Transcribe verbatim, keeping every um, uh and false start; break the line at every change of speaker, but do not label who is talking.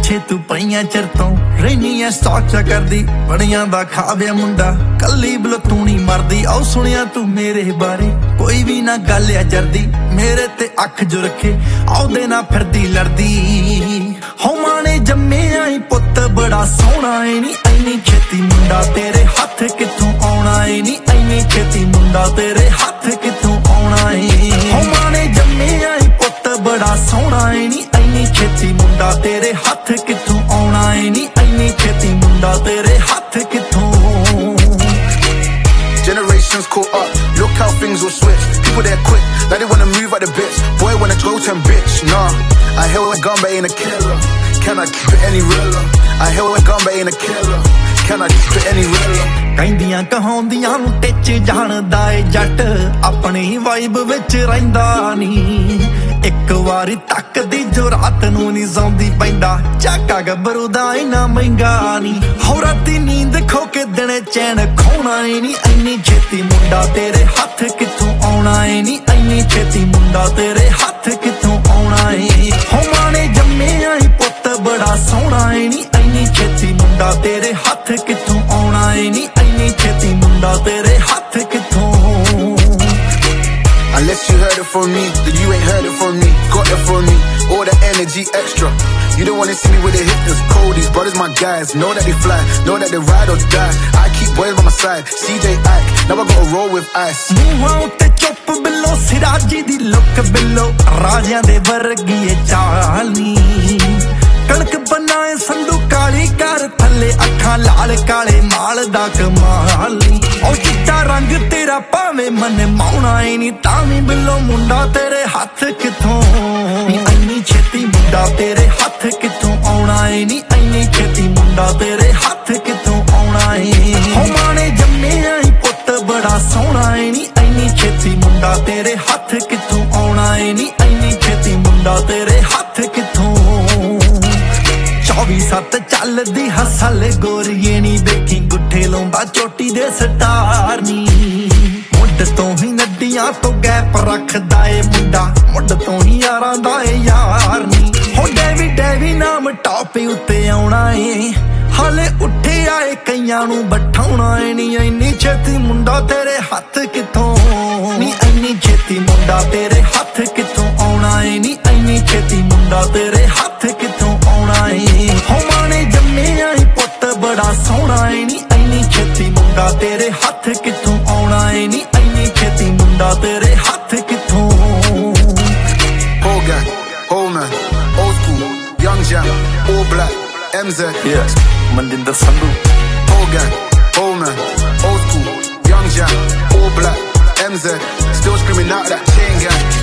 ਪਿੱਛੇ ਤੂੰ ਪਈਆਂ ਚਿਰ ਤੋਂ ਰਹਿਨੀ ਐ ਸਟਾਕ ਚਾ ਕਰਦੀ ਬੜੀਆਂ ਦਾ ਖਾਵਿਆ ਮੁੰਡਾ ਕੱਲੀ ਬਲਤੂਣੀ ਮਰਦੀ ਆਉ ਸੁਣਿਆ ਤੂੰ ਮੇਰੇ ਬਾਰੇ ਕੋਈ ਵੀ ਨਾ ਗੱਲ ਆ ਜਰਦੀ ਮੇਰੇ ਤੇ ਅੱਖ ਜੋ ਰੱਖੇ ਆਉਦੇ ਨਾ ਫਿਰਦੀ ਲੜਦੀ ਹੋ ਮਾਣੇ ਜੰਮਿਆ ਈ ਪੁੱਤ ਬੜਾ ਸੋਹਣਾ ਏ ਨੀ ਐਨੀ ਛੇਤੀ ਮੁੰਡਾ ਤੇਰੇ ਹੱਥ ਕਿੱਥੋਂ ਆਉਣਾ ਏ ਨੀ ਐਨੀ ਛੇਤੀ ਮੁੰਡਾ ਤੇਰੇ ਹੱਥ ਕਿੱਥੋਂ ਆਉਣਾ ਏ ਹੋ ਮਾਣੇ ਜੰਮਿਆ ਈ ਪੁੱਤ ਬੜਾ ਸੋਹਣਾ ਏ ਨੀ ਐਨੀ ਛੇਤੀ ਮੁੰਡਾ ਤੇਰੇ ਹੱਥ ਕਿੱਥੋਂ ਆਉਣਾ ਏ ਨੀ ਐਨੀ ਛੇਤੀ ਮੁੰਡਾ ਤੇਰੇ ਹੱਥ ਕਿੱਥੋਂ
Generations caught up, look how things will switch. People they're quick, now they wanna move out the bits. Boy wanna go to bitch, nah. I held a gun but ain't a killer. Can I keep it any realer? I held a gun but ain't a killer. Can I keep it any realer?
ਕਹਿੰਦੀਆਂ ਕਹਾਉਂਦੀਆਂ ਨੂੰ ਟਿੱਚ ਜਾਣਦਾ ਏ ਜੱਟ ਆਪਣੀ vibe ਵਿੱਚ ਰਹਿੰਦਾ ਨੀ ਇੱਕ ਵਾਰੀ ਤੱਕਦੀ ਜੋ ਰਾਤ ਨੂੰ ਨੀ ਸੌਂਦੀ ਪੈਂਦਾ ਚਾਕਾ ਗੱਭਰੂ ਦਾ ਇਨਾ ਮਹਿੰਗਾ ਨੀ ਹੋ ਰਾਤੀ ਨੀਂਦ ਖੋ ਕੇ ਦਿਨੇ ਚੈਨ ਖੋਣਾ ਏ ਨੀ ਐਨੀ ਛੇਤੀ ਮੁੰਡਾ ਤੇਰੇ ਹੱਥ ਕਿੱਥੋਂ ਆਉਣਾ ਏ ਨੀ ਐਨੀ ਛੇਤੀ ਮੁੰਡਾ ਤੇਰੇ ਹੱਥ ਕਿੱਥੋਂ ਆਉਣਾ ਏ ਹੋ ਮਾਣੇ ਜੰਮਿਆ ਈ ਪੁੱਤ ਬੜਾ ਸੋਹਣਾ ਏ ਨੀ ਐਨੀ ਛੇਤੀ ਮੁੰਡਾ ਤੇਰੇ ਹੱਥ ਕਿੱਥੋਂ ਆਉਣਾ ਏ ਨੀ ਐਨੀ ਛੇਤੀ ਮੁੰਡਾ ਤੇਰੇ ਹੱਥ ਕਿੱਥੋਂ
Unless you heard it from me, then you ain't heard it from me. Got it from me, all the energy extra. You don't wanna see me with the hit that's cold. These brothers my guys, know that they fly, know that they ride or die. I keep boys by my side, C J Ike, now I gotta roll with ice.
ਮੂੰਹਾਂ ਉੱਤੇ ਚੁੱਪ ਬਿੱਲੋ ਸਿਰਾਜੀ ਦੀ look ਬਿੱਲੋ ਰਾਜਿਆਂ ਦੇ ਵਰਗੀ ਏ ਚਾਲ ਨੀ ਕਣਕ ਬਣਾਏ ਸੰਧੂ ਕਾਲੀ ਕਰ ਥੱਲੇ ਅੱਖਾਂ ਲਾਲ ਕਾਲੇ ਮਾਲ ਦਾ ਕਮਾਲ ਨੀ ਉਹ ਚਿੱਟਾ ਰੰਗ ਤੇਰਾ ਭਾਵੇਂ ਮਨ ਮਾਉਣਾ ਏ ਨੀ ਤਾਂ ਵੀ ਬਿੱਲੋ ਮੁੰਡਾ ਤੇਰੇ ਹੱਥ ਕਿੱਥੋਂ ਨੀ ਐਨੀ ਛੇਤੀ ਮੁੰਡਾ ਤੇਰੇ ਹੱਥ ਕਿੱਥੋਂ ਆਉਣਾ ਏ ਨੀ ਐਨੀ ਛੇਤੀ ਮੁੰਡਾ ਤੇਰੇ ਹੱਥ ਕਿੱਥੋਂ ਆਉਣਾ ਏ ਹੋ ਮਾਣੇ ਜੰਮਿਆ ਈ ਪੁੱਤ ਬੜਾ ਸੋਹਣਾ ਏ ਨੀ ਐਨੀ ਛੇਤੀ ਮੁੰਡਾ ਤੇਰੇ ਹੱਥ ਕਿੱਥੋਂ ਆਉਣਾ ਏ ਨੀ ਐਨੀ ਛੇਤੀ ਮੁੰਡਾ ਤੇਰੇ ਹੱਥ ਕਿੱਥੋਂ ਚੌਵੀ ਸੱਤ ਚੱਲਦੀ ਹਸਲ ਗੋਰੀਏ ਨੀ ਦੇਖੀ ਗੁੱਠੇ ਲਾਉਂਦਾ ਚੋਟੀ ਦੇ ਸਟਾਰ ਨੀ ਮੁੱਢ ਤੋਂ ਹੀ ਨੱਡੀਆਂ ਤੋਂ ਗੈਪ ਰੱਖਦਾ ਏ ਮੁੰਡਾ ਮੁੱਢ ਤੋਂ ਹੀ ਯਾਰਾਂ ਦਾ ਏ ਯਾਰ ਨੀ ਹੋ ਡੈਵੀ ਡੈਵੀ ਨਾਮ ਟੌਪ ਉੱਤੇ ਆਉਣਾ ਏ ਹਾਲੇ ਉੱਠੇ ਆਏ ਕਈਆਂ ਨੂੰ ਬਠਾਉਣਾ ਏ ਨੀ ਐਨੀ ਛੇਤੀ ਮੁੰਡਾ ਤੇਰੇ ਹੱਥ ਕਿੱਥੋਂ ਨੀ ਐਨੀ ਛੇਤੀ ਮੁੰਡਾ ਤੇਰੇ ਹੱਥ ਕਿੱਥੋਂ ਆਉਣਾ ਏ ਨੀ ਐਨੀ ਛੇਤੀ ਮੁੰਡਾ ਤੇਰੇ ਹੱਥ ਕਿੱਥੋਂ ਆਉਣਾ ਏ ਹੋ ਮਾਣੇ ਜੰਮਿਆ ਈ ਪੁੱਤ ਬੜਾ ਸੋਹਣਾ ਏ ਨੀ ਐਨੀ ਛੇਤੀ ਮੁੰਡਾ ਤੇਰੇ ਹੱਥ ਕਿੱਥੋਂ ਆਉਣਾ ਏ ਨੀ ਐਨੀ ਛੇਤੀ ਮੁੰਡਾ ਤੇਰੇ ਹੱਥ ਕਿੱਥੋਂ
Whole gang, whole man, old school, young jam, all black, M Z.
Yeah, Mandinder Sandhu.
Whole gang, whole man, old school, young jam, all black, M Z. Still screaming out that chain gang.